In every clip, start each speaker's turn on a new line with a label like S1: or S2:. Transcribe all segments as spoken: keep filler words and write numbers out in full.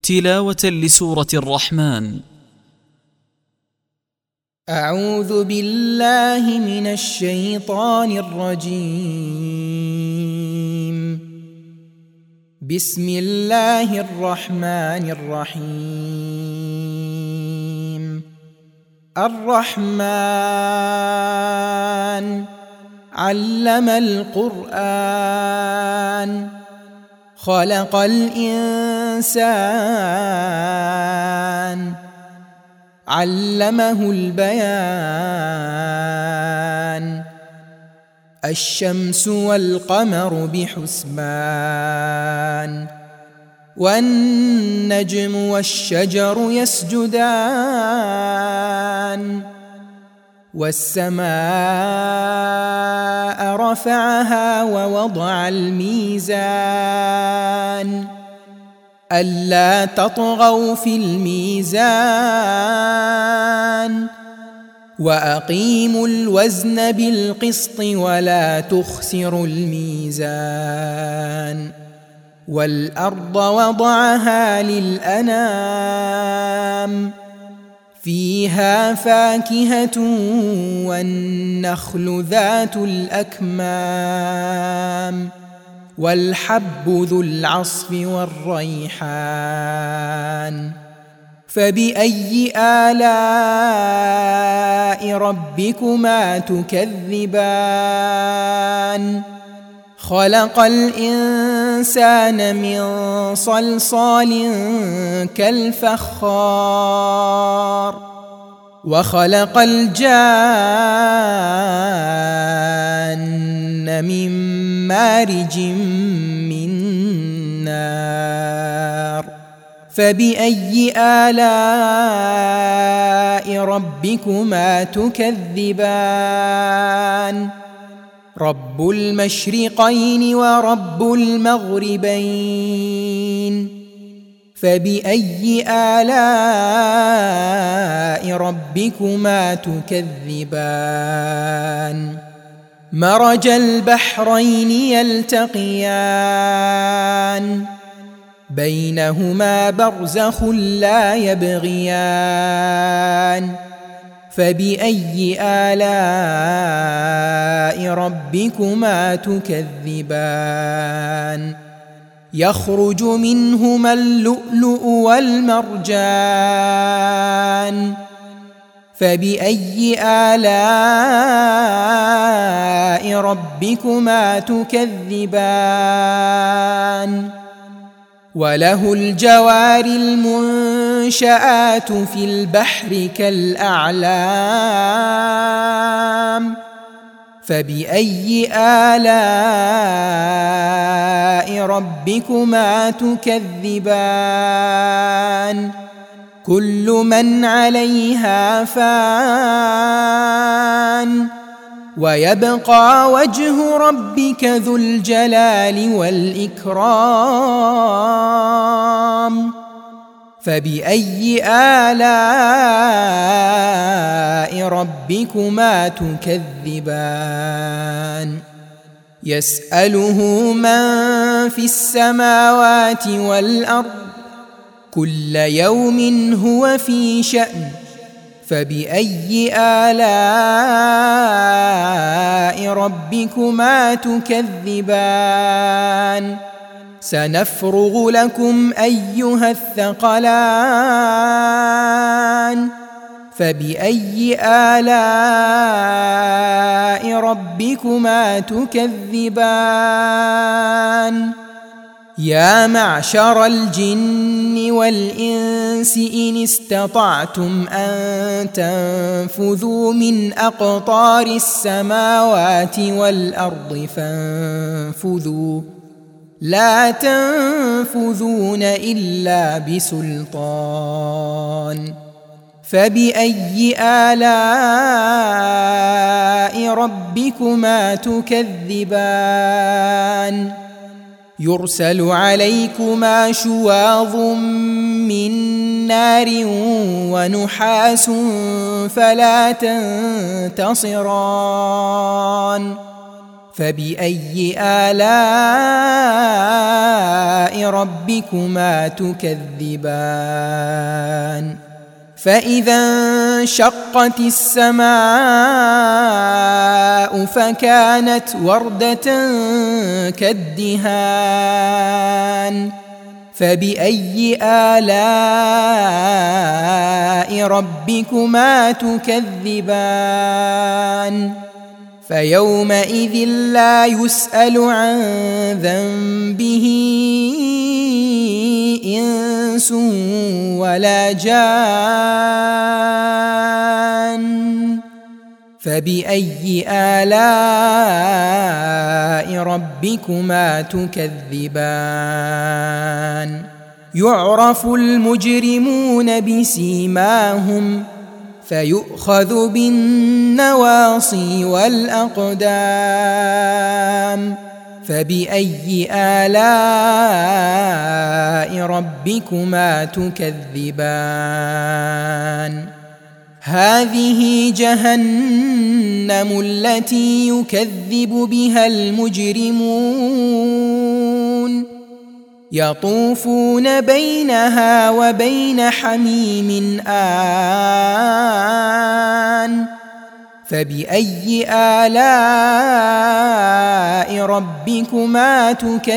S1: تلاوة لسورة الرحمن.
S2: أعوذ بالله من الشيطان الرجيم. بسم الله الرحمن الرحيم. الرحمن علم القرآن خلق الإنسان علمه البيان. الشمس والقمر بحسبان والنجم والشجر يسجدان. والسماء رفعها ووضع الميزان ألا تطغوا في الميزان وأقيموا الوزن بالقسط ولا تخسروا الميزان. والأرض وضعها للأنام فيها فاكهة والنخل ذات الأكمام والحب ذو العصف والريحان. فبأي آلاء ربكما تكذبان؟ خلق الإنسان من صلصال كالفخار وخلق الجان من مارج من نار. فبأي آلاء ربكما تكذبان؟ رب المشرقين ورب المغربين. فبأي آلاء ربكما تكذبان؟ مرج البحرين يلتقيان بينهما برزخ لا يبغيان. فبأي آلاء ربكما تكذبان؟ يخرج منهما اللؤلؤ والمرجان. فبأي آلاء ربكما تكذبان؟ وله الجوار المنشآت في البحر كالأعلام. فبأي آلاء ربكما تكذبان؟ كل من عليها فان ويبقى وجه ربك ذو الجلال والإكرام. فبأي آلاء ربكما تكذبان؟ يسأله من في السماوات والأرض كل يوم هو في شأن. فبأي آلاء ربكما تكذبان؟ سنفرغ لكم أيها الثقلان. فبأي آلاء ربكما تكذبان؟ يا معشر الجن والإنس إن استطعتم أن تنفذوا من أقطار السماوات والأرض فانفذوا لا تنفذون إلا بسلطان. فبأي آلاء ربكما تكذبان؟ يرسل عليكما شواظ من نار ونحاس فلا تنتصران. فبأي آلاء ربكما تكذبان فإذا انشقت السماء فكانت وردة كالدهان فبأي آلاء ربكما تكذبان فيومئذ لا يسأل عن ذنبه إنس ولا جان فبأي آلاء ربكما تكذبان يعرف المجرمون بسيماهم فيؤخذ بالنواصي والأقدام فبأي آلاء ربكما تكذبان هذه جهنم التي يكذب بها المجرمون يطوفون بينها وبين حميم آن فبأي آلاء ربكما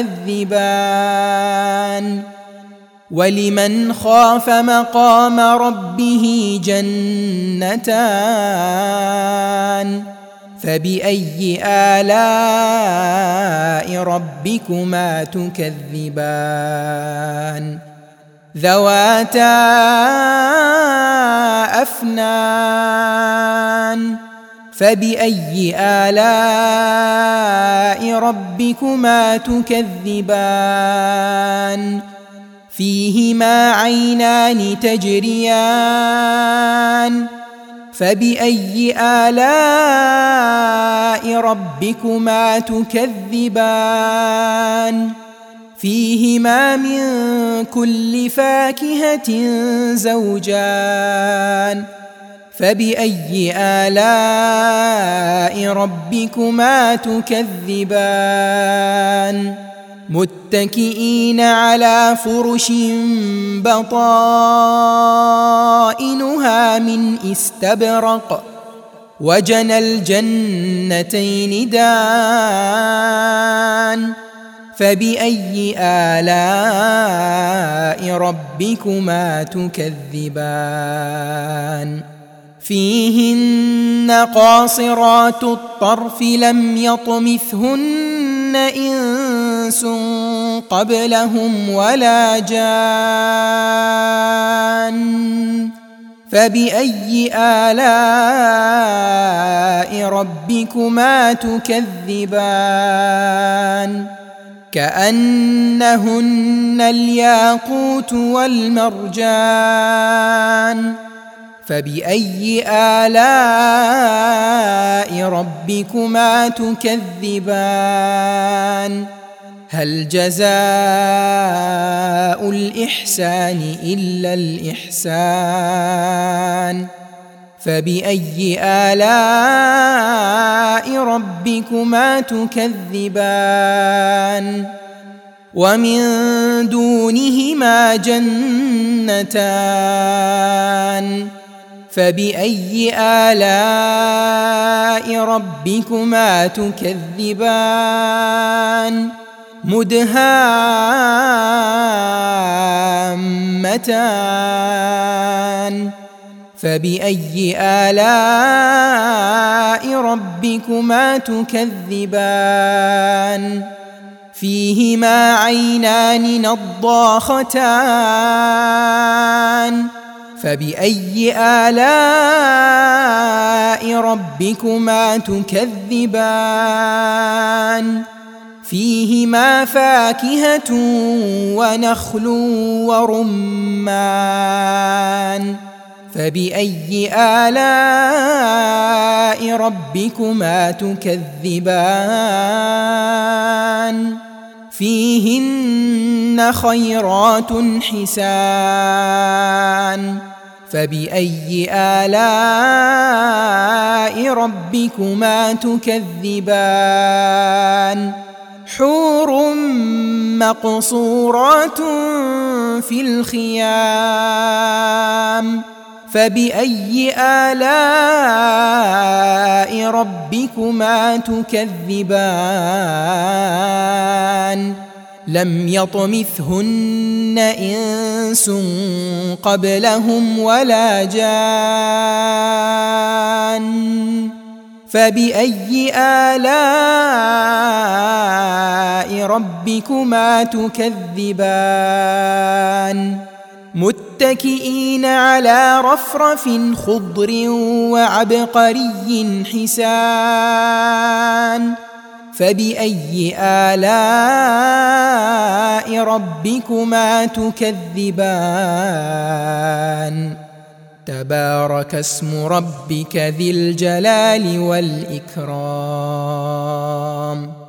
S2: تكذبان ولمن خاف مقام ربه جنتان فبأي آلاء ربكما تكذبان ذواتا أفنان فبأي آلاء ربكما تكذبان فيهما عينان تجريان فبأي آلاء ربكما تكذبان فيهما من كل فاكهة زوجان فبأي آلاء ربكما تكذبان متكئين على فرش بطائنها من استبرق وجنى الجنتين دان فبأي آلاء ربكما تكذبان فيهن قاصرات الطرف لم يطمثهن إنس قبلهم ولا جان فبأي آلاء ربكما تكذبان كأنهن الياقوت والمرجان فبأي آلاء ربكما تكذبان هل جزاء الإحسان إلا الإحسان فبأي آلاء ربكما تكذبان ومن دونهما جنتان فبأي آلاء ربكما تكذبان مدهامتان فبأي آلاء ربكما تكذبان فيهما عينان نضاختان فبأي آلاء ربكما تكذبان فيهما فاكهة ونخل ورمان فبأي آلاء ربكما تكذبان فيهن خيرات حسان فبأي آلاء ربكما تكذبان حور مقصورات في الخيام فبأي آلاء ربكما تكذبان لم يطمثهن إنس قبلهم ولا جان فبأي آلاء ربكما تكذبان متكئين على رفرف خضر وعبقري حسان فبأي آلاء ربكما تكذبان تبارك اسم ربك ذي الجلال والإكرام